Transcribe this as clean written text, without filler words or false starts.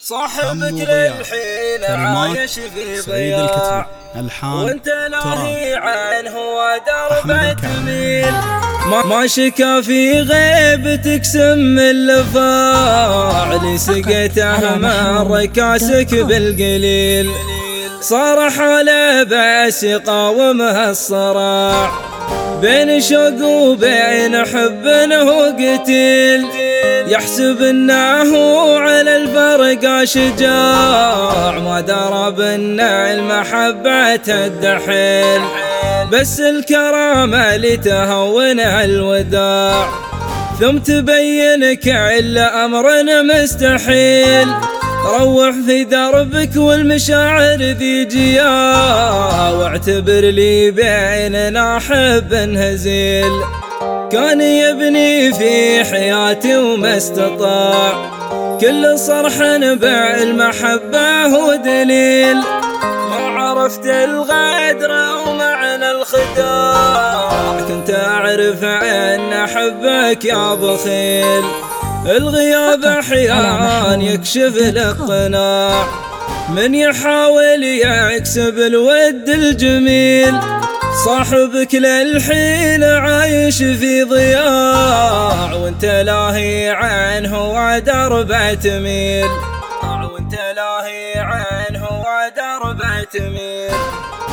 صاحبك للحين عايش في ضياع، وانت لاهي عنه ودربه تميل. ما شكا في غيبتك سم اللفاع، اللي سقيته مر كاسك بالقليل. صار حاله بس يقاومه الصراع، بين شوق وبين حب انه قتيل. يحسب انه على الفرقة شجاع، ما درى بان المحبة الدحيل. بس الكرامة لتهونها الوداع، ثم تبين كل امر مستحيل. روح في دربك والمشاعر ذي جياع، واعتبر لي بيننا حب هزيل. كان يبني في حياتي وما استطاع، كل صرح نبع المحبة هو دليل. ما عرفت الغدر ومعنى الخداع، كنت أعرف أن أحبك يا بخيل. الغياب أحيان يكشف القناع، من يحاول يكسب الود الجميل. صاحبك للحين عايش في ضياع، وانت لاهي عنه ودربه تميل. وانت لاهي عنه ودربه تميل.